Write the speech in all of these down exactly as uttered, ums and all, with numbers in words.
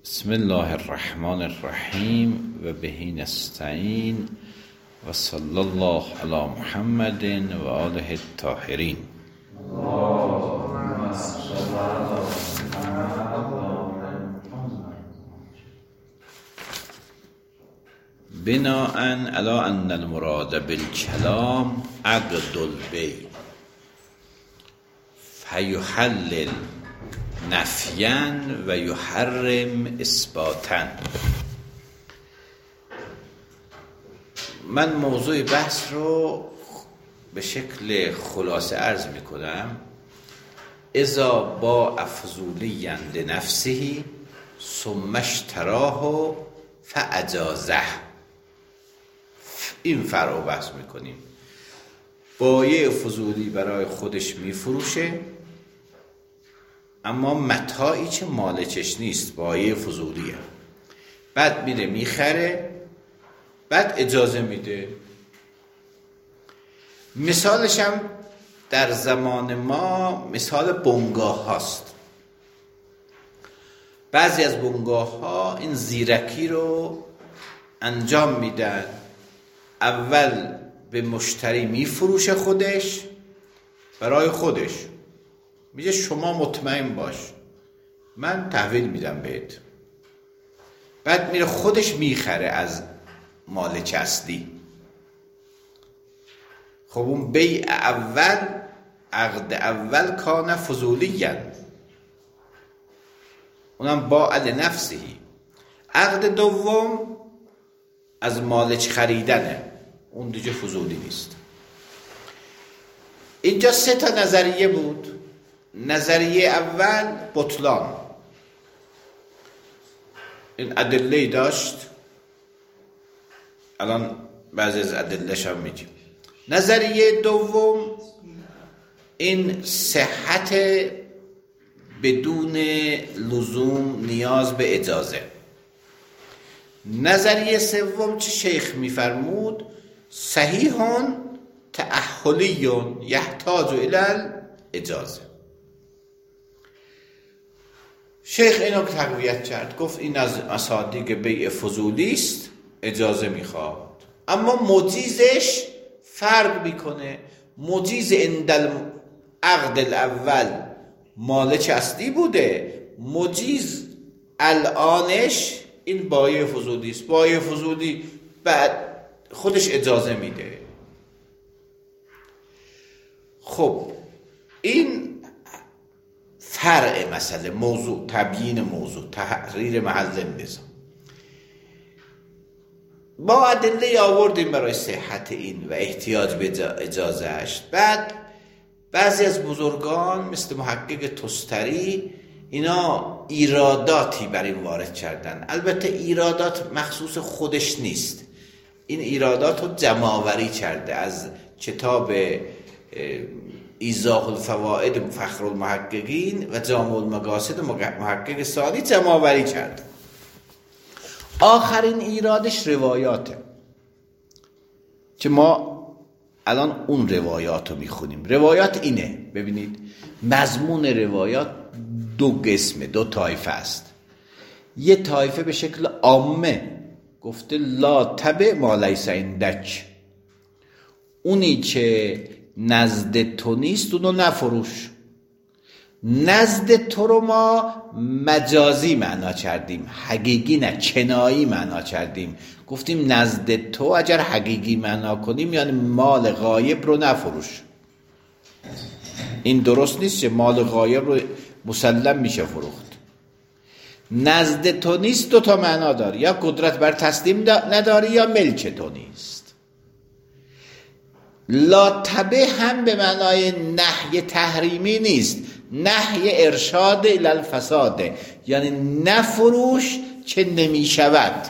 بسم الله الرحمن الرحیم و بهی نستعین و صلی الله علی محمد و آله الطاهرین. بناء علی ان المراد بالکلام عقد البیع فیحلل نفیاً و یحرم اثباتاً. من موضوع بحث رو به شکل خلاصه عرض می کنم. اذا با افضولی لنفسه ثم اشتراه فاجازه. این فرع بحث می کنیم. بایع فضولی برای خودش می فروشه، اما متاعی که مالکش نیست، بایع فضولیه. بعد میره میخره، بعد اجازه میده. مثالش هم در زمان ما مثال بنگاه هاست. بعضی از بنگاه ها این زیرکی رو انجام میدن. اول به مشتری میفروشه خودش، برای خودش میگه شما مطمئن باش من تحویل میدم بهت. بعد میره خودش میخره از مالک اصلی. خب اون بیع اول، عقد اول کان فضولی، اونم با علی نفسه. عقد دوم از مالک خریدنه، اون دیگه فضولی نیست. اینجا سه تا نظریه بود. نظریه اول بطلان، این ادله داشت، الان بعضی از ادله‌اش هم میگیم. نظریه دوم این صحت بدون لزوم نیاز به اجازه. نظریه سوم چه شیخ میفرمود؟ صحیحون تأهلیون یحتاج الی اجازه. شیخ اینو تقویت کرد، گفت این از مصادیق بیع فضولی است، اجازه میخواد. اما مجیزش فرق میکنه. مجیز اندل عقد الاول مالک اصلی بوده، مجیز الانش این بایع فضولی است. بایع فضولی بعد خودش اجازه میده. خب این فرع مسئله، موضوع، تبیین موضوع، تحریر محل نظام. با ادله آوردیم برای صحت این و احتیاج به اجازهش. بعد بعضی از بزرگان مثل محقق تستری اینا ایراداتی بر این وارد کردن. البته ایرادات مخصوص خودش نیست، این ایرادات رو جمع‌آوری کرده از کتاب ایضاح الفوائد فخر المحققین و جامع المقاصد محقق ثانی جمع‌آوری کرد. آخرین ایرادش روایاته که ما الان اون روایات رو میخونیم. روایات اینه، ببینید مضمون روایات دو قسمه، دو طایفه است. یه طایفه به شکل عامه گفته لا تبع ما لیس عندک، اونی که نزد تو نیست اونو نفروش. نزد تو رو ما مجازی معنا کردیم، حقیقی نه، کنایی معنا کردیم. گفتیم نزد تو اگر حقیقی معنا کنیم یعنی مال غایب رو نفروش. این درست نیست که مال غایب رو مسلم میشه فروخت. نزد تو نیست دو تا معنا داره، یا قدرت بر تسلیم نداری یا ملک تو نیست. لا تبع هم به معنای نهی تحریمی نیست، نهی ارشاد الی الفساد، یعنی نفروش که نمی شود.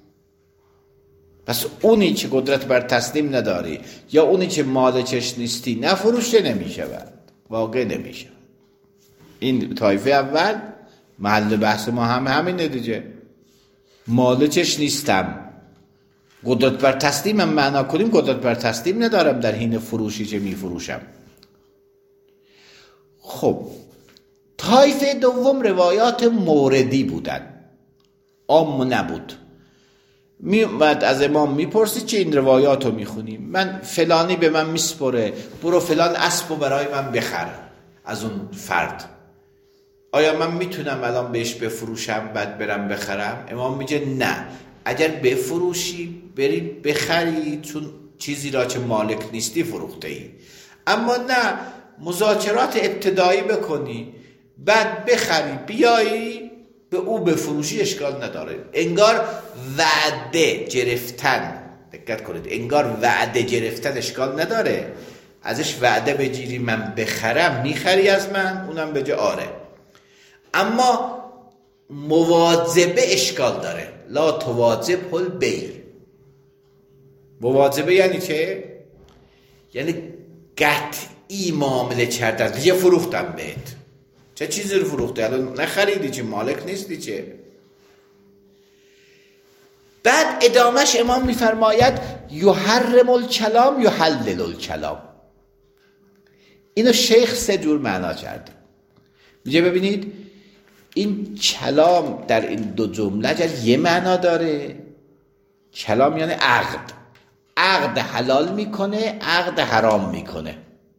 پس اونی که قدرت بر تسلیم نداری یا اونی که مالکش نیستی نفروش که نمی شود، واقع نمی شود. این طایفه اول محل بحث ما هم همینه دیگه. مالکش نیستم، قدرت بر تسلیمم معنا کنیم، قدرت بر تسلیم ندارم در حین فروشی که می فروشم. خب طایفه دوم روایات موردی بودن. عام نبود. میومد از امام میپرسید چه این روایات رو میخونیم، من فلانی به من میسپره برو فلان اسب رو برای من بخر از اون فرد، آیا من میتونم الان بهش بفروشم بعد برم بخرم؟ امام میگه نه، اگر بفروشی بری بخری چون چیزی را چه مالک نیستی فروخته ای، اما نه مذاکرات ابتدایی بکنی بعد بخری بیایی به او بفروشی اشکال نداره. انگار وعده گرفتن، دقت کنید، انگار وعده گرفتن اشکال نداره، ازش وعده بگیری من بخرم میخری از من، اونم بگه آره، اما مواظبه اشکال داره. لا تواظب البیع. مواظبه یعنی چه؟ یعنی قطعی معامله کردن. دیگه فروختم بهت، چه چیزی رو فروخته؟ الان نخریدی چه، مالک نیستی چه. بعد ادامش امام میفرماید یحرم الکلام یحلل الکلام. اینو شیخ سه جور معنا کرده. میگه ببینید این کلام در این دو جمله یه معنا داره. کلام یعنی عقد، عقد حلال میکنه، عقد حرام میکنه.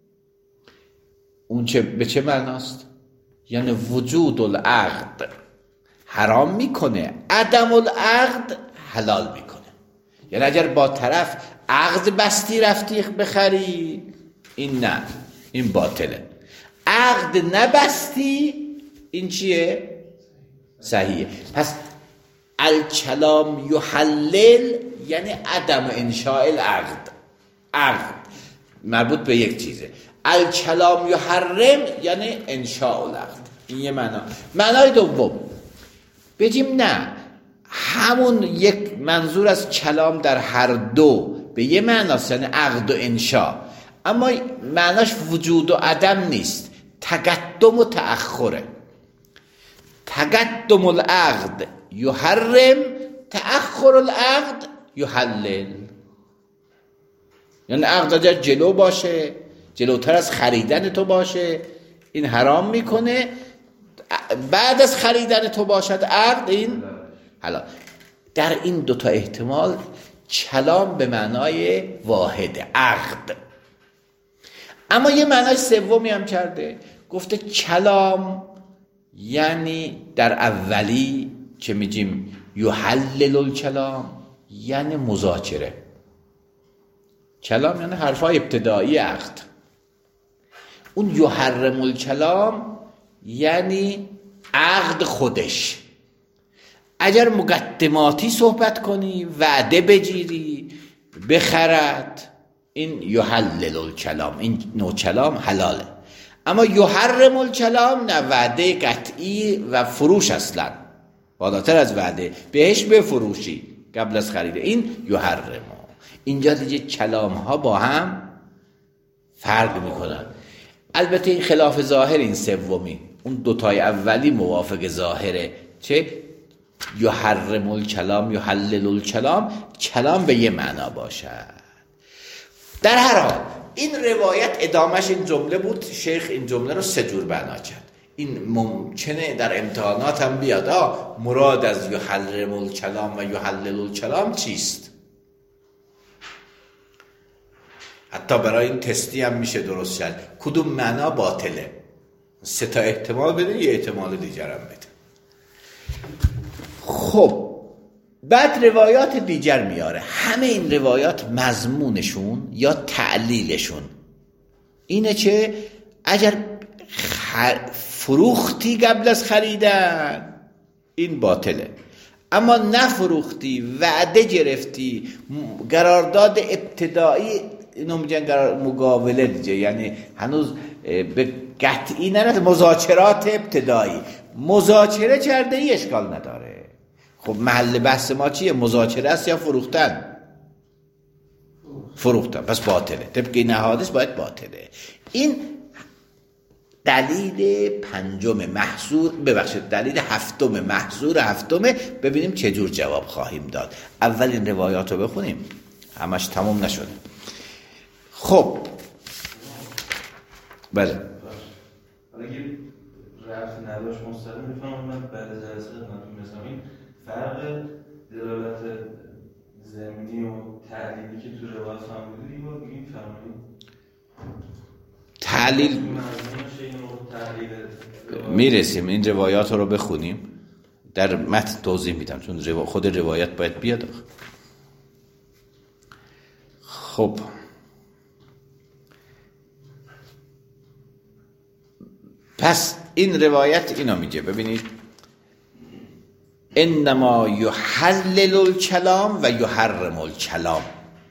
اون چه به چه معناست؟ یعنی وجود العقد حرام میکنه، عدم العقد حلال میکنه. یعنی اگر با طرف عقد بستی رفتی بخری، این نه، این باطله. عقد نبستی، این چیه؟ صحیحه. پس الکلام یحلل یعنی عدم انشاء العقد، عقد مربوط به یک چیزه. الکلام یحرم یعنی انشاء العقد. این یه معنا. معنای دوم بگیم نه، همون یک منظور از کلام در هر دو به یه معناست، یعنی عقد و انشاء، اما معناش وجود و عدم نیست، تقدم و تأخره. تقدم العقد یحرم، تأخر العقد یحلل. یعنی عقد اگر جلو باشه، جلوتر از خریدن تو باشه، این حرام میکنه، بعد از خریدن تو باشد عقد، این حلال. در این دوتا احتمال کلام به معنای واحد عقد. اما یه معنای سومی هم کرده، گفته کلام یعنی در اولی که میگیم یحلل الکلام یعنی مذاکره. کلام یعنی حرفای ابتدایی عقد. اون یحرم الکلام یعنی عقد خودش. اگر مقدماتی صحبت کنی، وعده بگیری بخرد، این یحلل الکلام، این نوع کلام حلاله. اما یحرم الکلام نه، وعده قطعی و فروش اصلا بالاتر از وعده، بهش بفروشی قبل از خرید، این یحرم. اینجا دیگه کلام ها با هم فرق میکنن. البته این خلاف ظاهر این سومی، اون دوتای اولی موافق ظاهره، چه یحرم الکلام یحلل الکلام، کلام به یه معنا باشد. در هر حال این روایت ادامش این جمله بود، شیخ این جمله رو سه جور معنا کرد. این ممکنه در امتحانات هم بیاد، آه مراد از یحرم الکلام و یحلل الکلام چیست؟ حتی برای این تستی هم میشه درست کرد کدوم معنا باطله. سه تا احتمال بده، یه احتمال دیگر هم بده. خب بعد روایات دیگر میاره. همه این روایات مضمونشون یا تعلیلشون اینه که اگر فروختی قبل از خریدن این باطله، اما نفروختی، وعده گرفتی، قرارداد ابتدایی، اینو میگن قرار مقاوله دیگه، یعنی هنوز به قطعی نرسیده، مذاکرات ابتدایی، مذاکره کرده ای اشکال نداره. خب محل بحث ما چیه؟ مذاکره است یا فروختن؟ فروختن، پس باطله. طبق این حادث باید باطله. این دلیل پنجم محظور، ببخشید دلیل هفتم محظور هفتمه. ببینیم چه جور جواب خواهیم داد. اول این روایات رو بخونیم، همش تموم نشده. خب بله، اگه رفت نداشت مستقیم میفهمم من بعد از جلسه خدمتتون میرسم. این فرق دلالت ضمنی و تعلیلی که تو روایت فهمیدید این رو بگیم فرمایید. تعلیل میرسیم، این روایات رو بخونیم در متن توضیح میدم، چون خود روایت باید بیاد. خب پس این روایت اینا میگه، ببینید انما یحلل الکلام و یحرم الکلام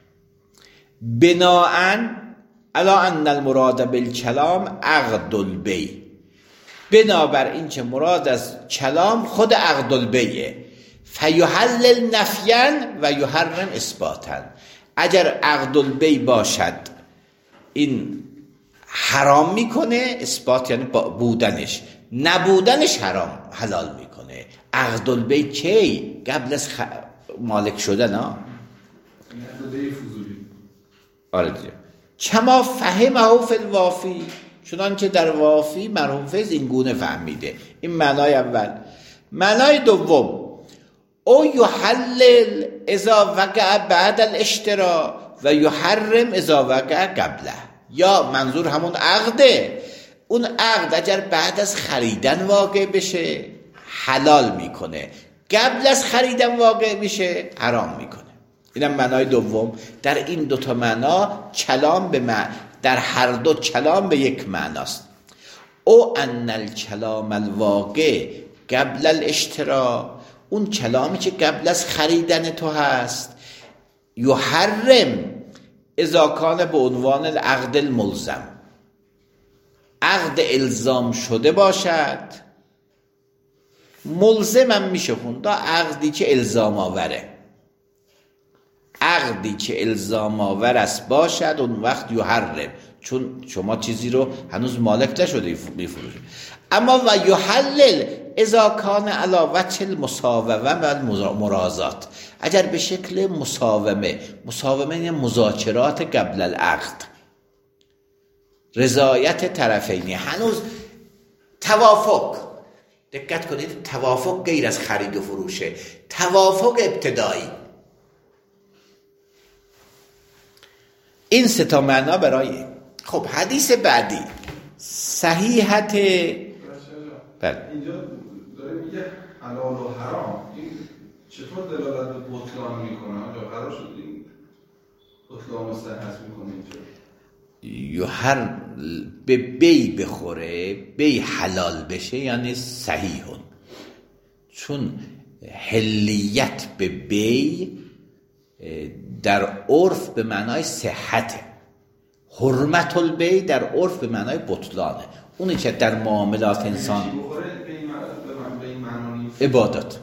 بناء علی ان المراد بالکلام عقد البیع، بنابر این که مراد از کلام خود عقد البیعه. فیحلل نفیا و یحرم اثباتا، اگر عقد البیع باشد این حرام میکنه، اثبات یعنی بودنش، نبودنش حرام حلال میکنه. عقد البیع کی؟ قبل از خ... مالک شدن ها. آره دیگه. کما فهمه فی الوافی، چنانچه در وافی مرحوم فیض این گونه فهمیده. این معنای اول. معنای دوم او یحلل اذا وقع بعد الاشترا و یحرم اذا وقع قبله، یا منظور همون عقده، اون عقد اگر بعد از خریدن واقع بشه حلال میکنه، قبل از خریدن واقع میشه حرام میکنه. اینم معنای دوم. در این دوتا معنا کلام به معنی، در هر دو کلام به یک معناست. او ان الکلام الواقع قبل الاشترا، اون کلامی که قبل از خریدن تو هست، یحرم اذا کان به عنوان العقد الملزم، عقد الزام شده باشد، ملزم هم میشه خوند، عقدی که الزام آوره، عقدی که الزام آور است باشد، اون وقت یحرم، چون شما چیزی رو هنوز مالک نشده میفروشی. اما و یحلل اذا کان علی وجه المساومه و المرازات، اگر به شکل مساومه، مساومه یعنی مذاکرات قبل العقد، رضایت طرفینی، هنوز توافق، دقت کنید توافق غیر از خرید و فروشه، توافق ابتدایی. این سه تا معنا برای. خب حدیث بعدی صحیحت. بله اینجا داره میگه حلال و حرام، این چطور دلالت به بطلان میکنه؟ آنجا قرار شد این بطلان و صحت میکنه اینجا؟ یا هر به بی بخوره، بی حلال بشه یعنی صحیحون، چون حلیت به بی در عرف به معنای صحته، حرمت البیع در عرف به معنای بطلانه. اونی که در معاملات انسان عبادت،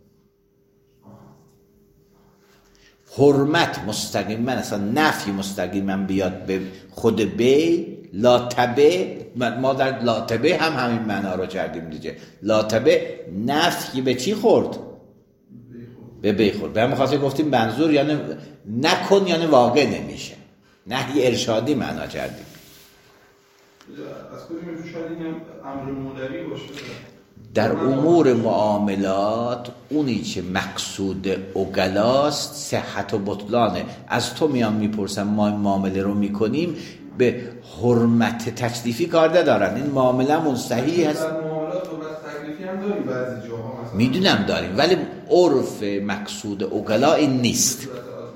حرمت مستقیما، اصلا نفی مستقیما بیاد به خود بی، لا تبع، ما در لا تبع هم همین معنا رو کردیم دیگه. لا تبع نفی به چی خورد؟ به بی خورد. به همین خاطر گفتیم منظور یعنی نکن، یعنی واقع نمیشه، نهی ارشادی معنا کردیم. از کدوم میشه شاید این امر مولوی باشه؟ در امور معاملات اونی که مقصود عقلاست صحت و بطلانه. از تو میان میپرسن ما این معامله رو میکنیم، به حرمت تکلیفی کار ندارن، این معامله من صحیح هست. در معاملات حرمت تکلیفی هم داریم بعضی جاها مثلا، میدونم داریم، ولی عرف مقصود عقلا این نیست.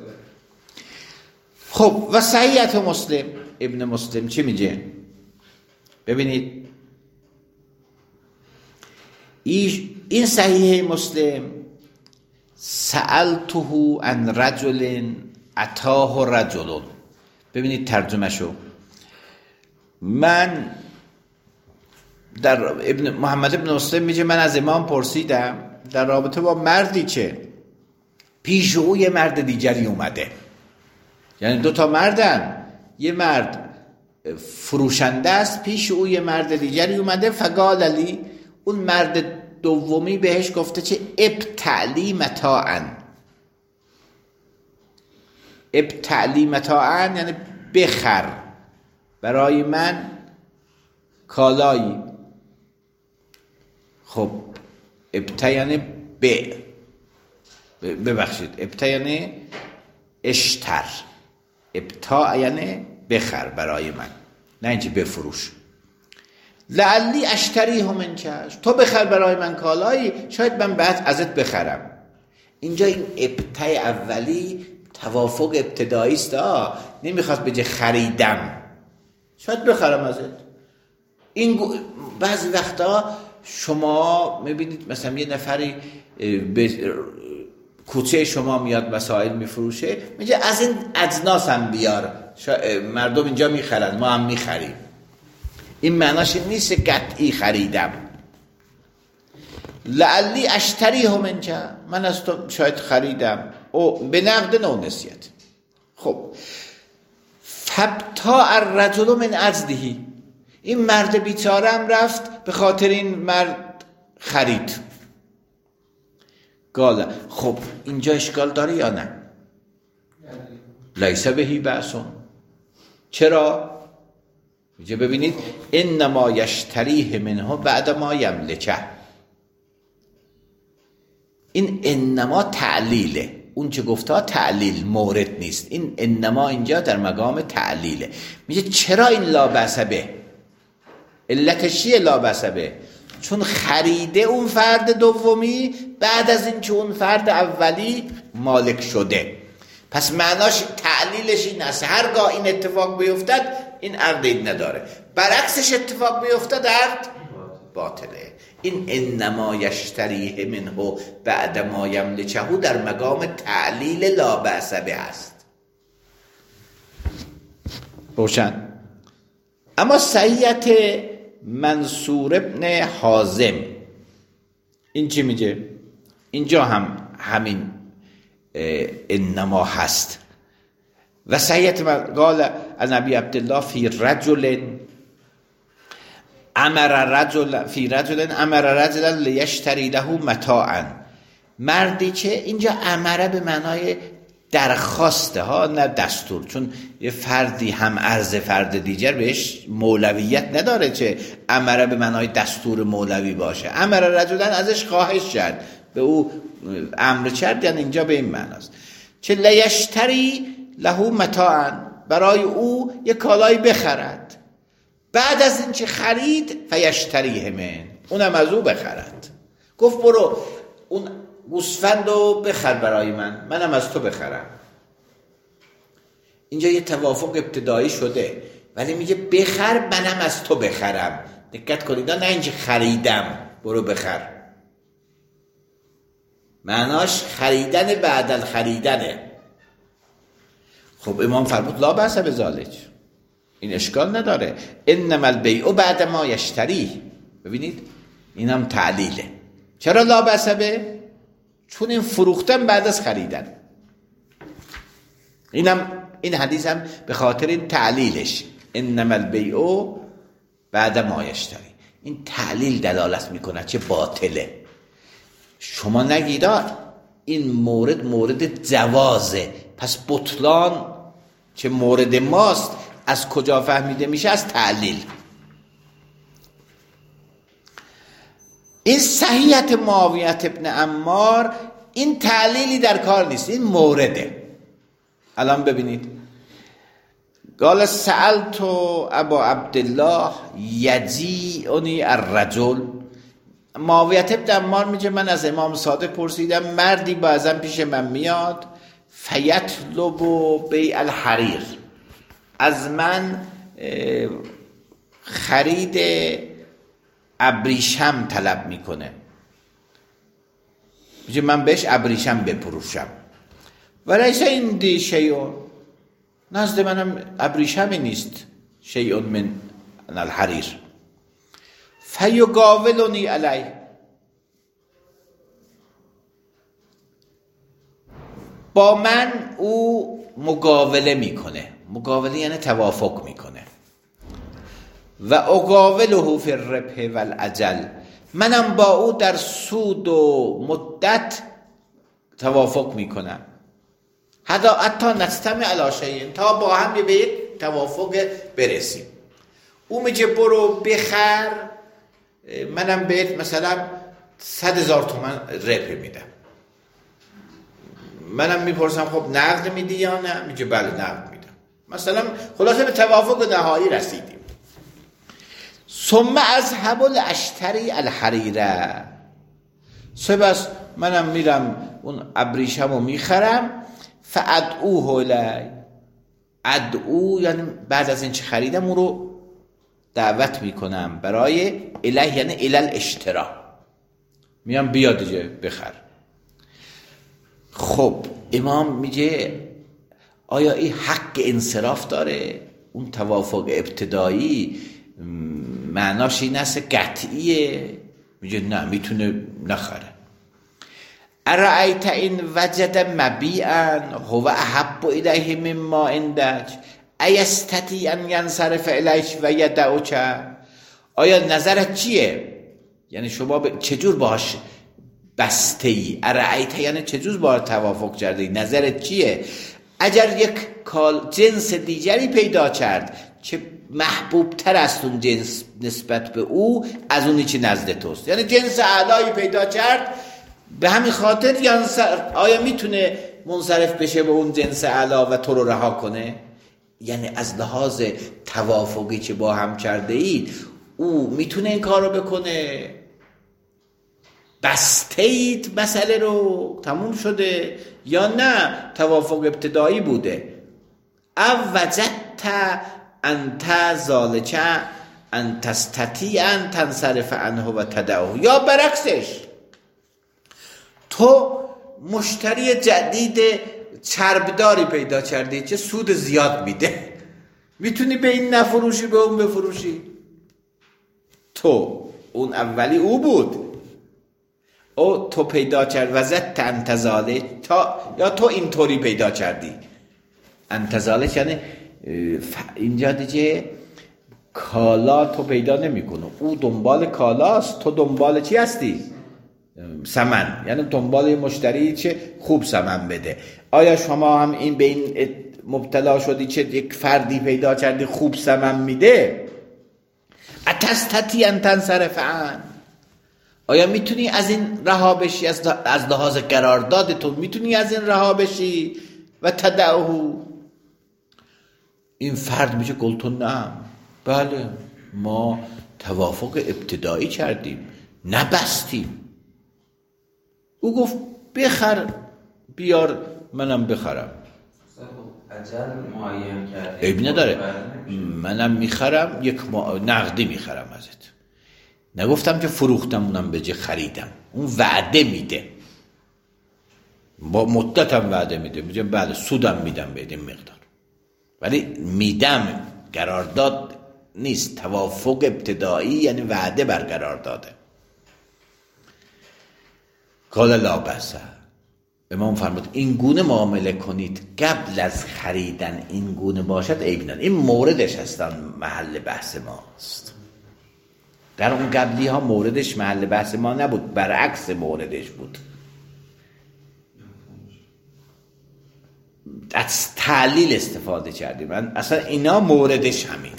خب و صحیحت مسلم، ابن مسلم چی میگه؟ ببینید این صحیح مسلم، سألته عن رجل اتاه رجل، ببینید ترجمه شو، من در ابن محمد ابن مسلم میگه من از امام پرسیدم در رابطه با مردی که پیش او یه مرد دیگری اومده، یعنی دو تا مردن، یه مرد فروشنده است، پیش او یه مرد دیگری اومده، فقال علی، اون مرد دومی بهش گفته چه ابتعلی متاعا، ابتعلی متاعا یعنی بخر برای من کالایی. خب ابتع یعنی ب، ببخشید ابتا یعنی اشتر، ابتا یعنی بخر برای من، نه اینکه بفروش. لعلی اشتری منک، تو بخر برای من کالایی شاید من بعد ازت بخرم. اینجا این ابتای اولی توافق ابتدایی است، نمیخواد بگه خریدم، شاید بخرم ازت. این بعضی وقتا شما میبینید مثلا یه نفری به کوچه شما میاد وسایل میفروشه، میگه از این اجناس هم بیار، مردم اینجا میخرن ما هم میخریم. این معناش نیست قطعی خریدم. لعلی اشتری منک، من از تو شاید خریدم، او به نقد نو نسیت. خب فبتاع الرجل من عجزه، این مرد بیچاره هم رفت به خاطر این مرد خرید. قال خب اینجا اشکال داره یا نه؟ لیس بهی بأسون. چرا؟ اینجا ببینید انما یشتریه منه بعد ما یملکه. این انما تعلیله، اون چه گفته تعلیل مورد نیست، این انما اینجا در مقام تعلیله. میگه چرا این لا بأس به؟ علتش چیه لا بأس به؟ چون خریده اون فرد دومی بعد از این که اون فرد اولی مالک شده. پس معناش تعلیلش این است هرگاه این اتفاق بیفتد این عقد نداره، برعکسش اتفاق بیفتد عقد باطله. این انما یشتریه منه بعد ما یملکه در مقام تعلیل لا بأس به است. روشن؟ اما صحیحیت منصور ابن حازم این چی میگه؟ اینجا هم همین انما هست. و صحیحیت قال از نبی عبدالله فی رجل امر رجل فی رجل امر رجلا لیشتری له متاعا، مردی که اینجا امره به معنای درخواسته ها نه دستور، چون یه فردی هم عرض فرد دیگر بهش مولویت نداره که امره به معنای دستور مولوی باشه. امر رجلا ازش خواهش کرد، به او امر کرد، یعنی اینجا به این معناست که لیشتری له متاعا، برای او یک کالایی بخرد، بعد از این که خرید فیشتریه من، اونم از او بخرد. گفت برو اون گوسفندو بخر برای من، منم از تو بخرم. اینجا یه توافق ابتدایی شده، ولی میگه بخر منم از تو بخرم. دقت کنید نه اینکه خریدم برو بخر، معناش خریدن بعد از خریدنه. خب امام فرمود لا بأس بذالک، این اشکال نداره. انما البیع بعد ما یشتری. ببینید اینم تعلیله. چرا لا بأس به؟ چون این فروختن بعد از خریدن. اینم این حدیث هم به خاطر این تعلیلش انما البیع بعد ما یشتری، این تعلیل دلالت میکنه چه باطله. شما نگید این مورد مورد جوازه، پس بطلان که مورد ماست از کجا فهمیده میشه؟ از تعلیل. این صحیحیت معاویه ابن عمار این تعلیلی در کار نیست، این مورده. الان ببینید قال سألت ابا عبدالله یجیعنی الرجل. معاویه ابن عمار میگه من از امام صادق پرسیدم، مردی بعضا پیش من میاد فیطلب بیع الحریر، از من خرید ابریشم طلب میکنه، میگه من بهش ابریشم بپروشم. ولیس عندی شیء، نزد منم ابریشمی نیست، شیء من الحریر. فیقاولنی علی، با من او مقاوله میکنه. مقاوله یعنی توافق میکنه. و اقاوله فی الربح والاجل، منم با او در سود و مدت توافق میکنم. حتی نستمع علی شیء، تا با هم به یک توافق برسیم. او میگه برو بخر، منم بهت مثلا صد هزار تومان ربح میدم. منم میپرسم خب نقد میدی یا نه؟ میگه بله نقد میدم. مثلا خلاصه به توافق نهایی رسیدیم. ثم اذهب الاشتری الحریره، سپس منم میرم اون ابریشمو میخرم. فادعوه الی، ادعو یعنی بعد از این چه خریدم اون رو دعوت میکنم برای الیه، یعنی الی الاشترا، میام بیا دیگه بخر. خب امام میگه آیا این حق انصراف داره؟ اون توافق ابتدایی معناش این است قطعیه؟ میگه نه، میتونه نخره. ارأیت این وجد مبیعا هو احب الیه مما عندک ایستطیع ان ینصرف الیک و یدعک. آیا نظرت چیه؟ یعنی شما چجور باهاش بسته ای؟ ارأیت یعنی چجور باهاش توافق کرده ای؟ نظرت چیه؟ اگر یک کال جنس دیگری پیدا کرد که محبوب تر است اون جنس نسبت به او از اونی که نزد توست، یعنی جنس اعلایی پیدا کرد، به همین خاطر ینصرف، آیا میتونه منصرف بشه به اون جنس اعلا و تو رو رها کنه؟ یعنی از لحاظ توافقی که با هم کرده اید او میتونه این کار رو بکنه؟ بسته اید مسئله رو، تموم شده، یا نه توافق ابتدایی بوده؟ او وجدت انت ذالک ان تستطیع ان تنصرف عنه و تدعه، یا برعکسش تو مشتری جدید چربداری پیدا کردی که سود زیاد میده، میتونی به این نفروشی به اون بفروشی. تو اون اولی او بود، او تو پیدا کرد وزت انتظاله تا، یا تو اینطوری پیدا کردی. انتظاله یعنی اینجا دیگه کالا تو پیدا نمی کنه، او دنبال کالاست، تو دنبال چی هستی؟ ثمن، یعنی دنبال مشتری چه خوب ثمن بده. آیا شما هم این به این مبتلا شدی که یک فردی پیدا کردی خوب ثمن میده؟ اتستطیع ان تنصرف عنه، آیا میتونی از این رها بشی؟ از از لحاظ قراردادتون میتونی از این رها بشی؟ و تدعه، این فرد میشه گلتون نه، بله ما توافق ابتدایی کردیم نبستیم. او گفت بخر بیار منم بخرم، اجل معین کرده عیب نداره، منم میخرم یک ما... نقدی میخرم ازت، نگفتم که فروختم اونم به جه خریدم. اون وعده میده، با مدتم وعده میده، میگم بله سودم میدم به این مقدار، ولی میدم، قرارداد نیست. توافق ابتدایی یعنی وعده برقرار داده. قال لا بأس، امام فرمود این گونه معامله کنید قبل از خریدن، این گونه باشد عیب نداره. این موردش هستن محل بحث ماست. در اون قبلی ها موردش محل بحث ما نبود، برعکس موردش بود. از تعلیل استفاده کردیم، من اصلا اینا موردش همینه.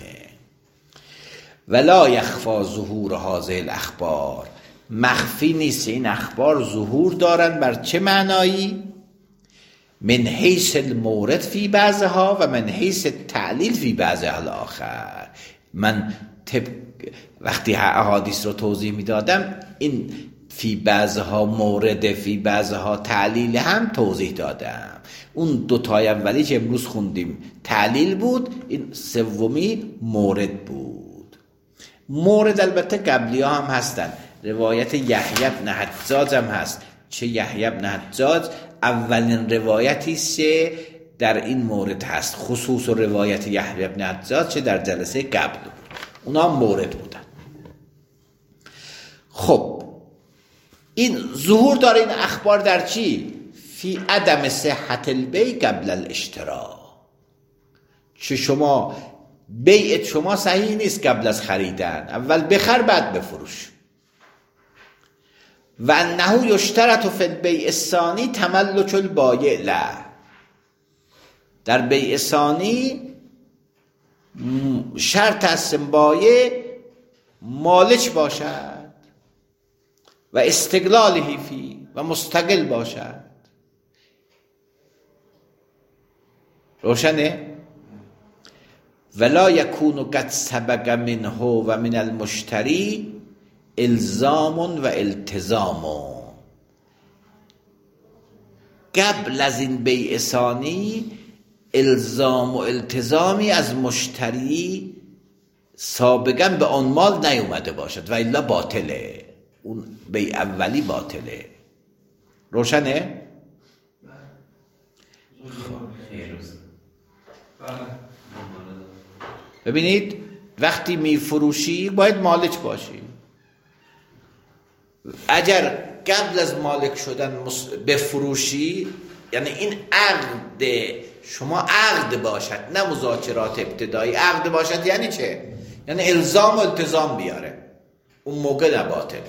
ولا یخفا ظهور هذه الاخبار، مخفی نیست این اخبار ظهور دارن. بر چه معنایی؟ من حیث المورد فی بعضها و من حیث تعلیل فی بعضها الاخر. من طب وقتی احادیث رو توضیح میدادم این فی بعضها مورد فی بعضها تعلیل هم توضیح دادم. اون دو تای اولی که امروز خوندیم تعلیل بود، این سومی مورد بود. مورد البته قبلی ها هم هستن، روایت یحیی بن حجاج هم هست. چه یحیی بن حجاج اولین روایتی سه در این مورد هست، خصوص و روایت یحیی بن حجاج چه در جلسه قبل بود، اونا هم مورد بودن. خب این ظهور داره این اخبار در چی؟ فی عدم صحت البیع قبل الاشترا، چه شما بیعت شما صحیح نیست قبل از خریدن، اول بخر بعد بفروش. و انه یشترط فی البیع الثانی تملک البایع له، در بیع ثانی شرط است بایع مالک باشد و استقلاله فی و مستقل باشد. روشنه؟ ولا یکون قد سبق منه و من المشتری الزام و التزام. قبل از این بیع ثانی الزام و التزامی از مشتری سابقا به آن مال نیومده باشد و الا باطله، اون بیع اولی باطله. روشنه؟ ببینید وقتی میفروشی باید مالک باشی. اگر قبل از مالک شدن بفروشی، یعنی این عقد شما عقد باشد، نه مذاکرات ابتدایی، عقد باشد یعنی چه؟ یعنی الزام و التزام بیاره، اون موقع نباطله.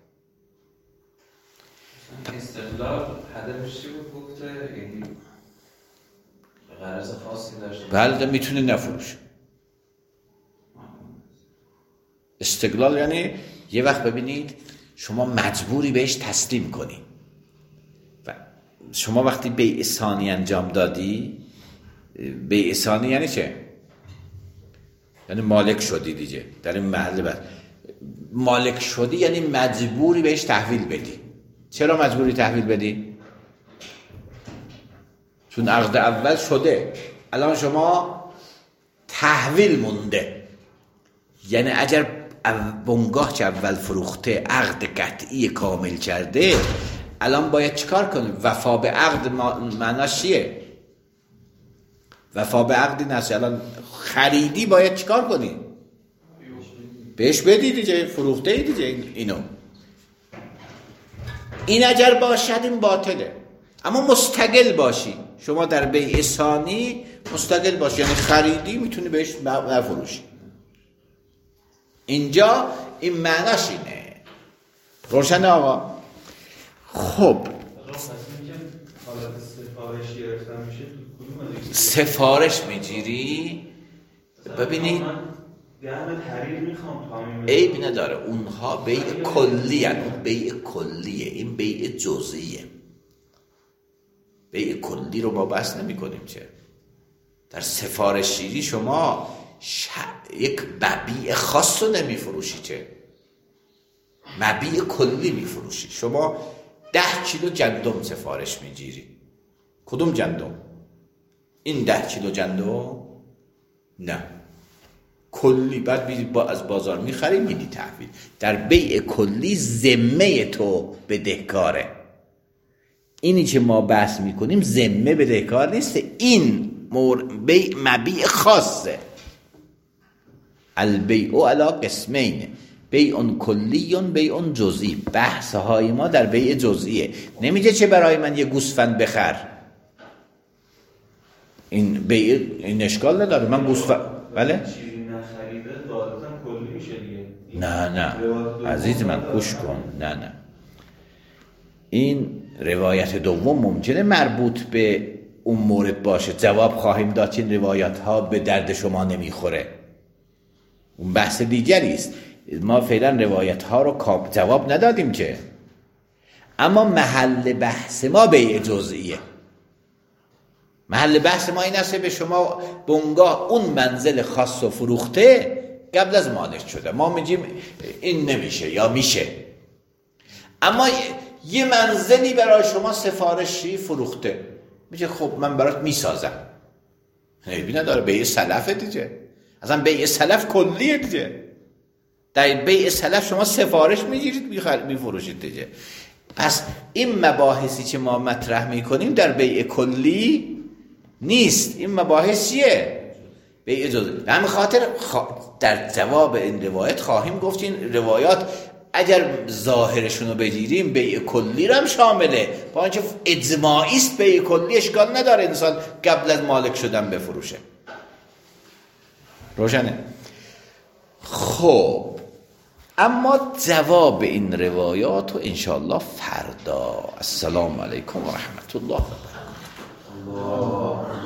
استقلال هدفش چی بود گفته؟ یعنی غرض خاصی داشته؟ بله میتونه نفروشه. استقلال یعنی یه وقت ببینید شما مجبوری بهش تسلیم کنی. و شما وقتی بیع ثانی انجام دادی، بیع ثانی یعنی چه؟ یعنی مالک شدی دیگه در این محل. بعد مالک شدی یعنی مجبوری بهش تحویل بدی. چرا مجبوری تحویل بدی؟ چون عقد اول شده، الان شما تحویل مونده. یعنی اگر بنگاه که اول فروخته عقد قطعی کامل کرده، الان باید چیکار کنی؟ وفا به عقد معناش چیه؟ وفا به عقد نشه. الان خریدی باید چیکار کنی؟ بهش بدی دیگه، فروخته ای دیگه اینو. این اگر باشد این باطله. اما مستقل باشی، شما در بیع ثانی مستقل باشی، یعنی خریدی میتونی بهش نفروشی. اینجا این معناش اینه. روشنه آقا؟ خب سفارش میگیری، ببینید عیب نداره، اونها بیع کلی هست، اون بیع کلیه، این بیع جزئیه. بیع کلی رو ما بحث نمی کنیم. چه در سفارش گیری شما ش... یک مبیع خاص رو نمی فروشی، چه مبیع کلی می فروشی. شما ده کیلو گندم سفارش می گیری. کدوم گندم؟ این ده کیلو گندم؟ نه، کلی. بعد با از بازار می خری میدی تحویل. در بیع کلی ذمه تو بدهکاره. اینی که ما بحث می کنیم ذمه بدهکار نیست، این بیع مبیع خاصه. البیع علی قسمین، بیع کلی بیع جزئی. بحث های ما در بیع جزئیه. نمیگه چه برای من یه گوسفند بخر، این بیع این اشکال نداره. من گوسفند بله چیزی نخریده دادتن کلی میشه دیگه. نه نه عزیز من گوش کن. نه نه این روایت دوم ممکنه مربوط به اون مورد باشه. جواب خواهیم داد که این روایت ها به درد شما نمیخوره، اون بحث دیگری است. ما فعلا روایت ها رو جواب ندادیم که. اما محل بحث ما بیع جزئیه. محل بحث ما این است به شما بنگاه اون منزل خاص و فروخته قبل از مالک شده. ما میگیم این نمیشه یا میشه. اما یه منزلی برای شما سفارشی فروخته، میگه خب من برات میسازم. عیبی نداره، بیع سلفه دیگه. اصلا بیع سلف کلیه دیگه. در بیع سلف شما سفارش میگیرید میفروشید دیگه. پس این مباحثی که ما مطرح میکنیم در بیع کلی نیست. این مباحث چیه؟ بیع جزئی. به همین خاطر در جواب این روایت خواهیم گفت این روایات اگر ظاهرشون رو بگیریم بیع کلی رو هم شامله. با اینکه اجماعی است بیع کلی اشکال نداره انسان قبل از مالک شدن بفروشه. روشنه؟ خب اما جواب این روایات رو انشاءالله فردا. السلام علیکم و رحمت الله و برکاته.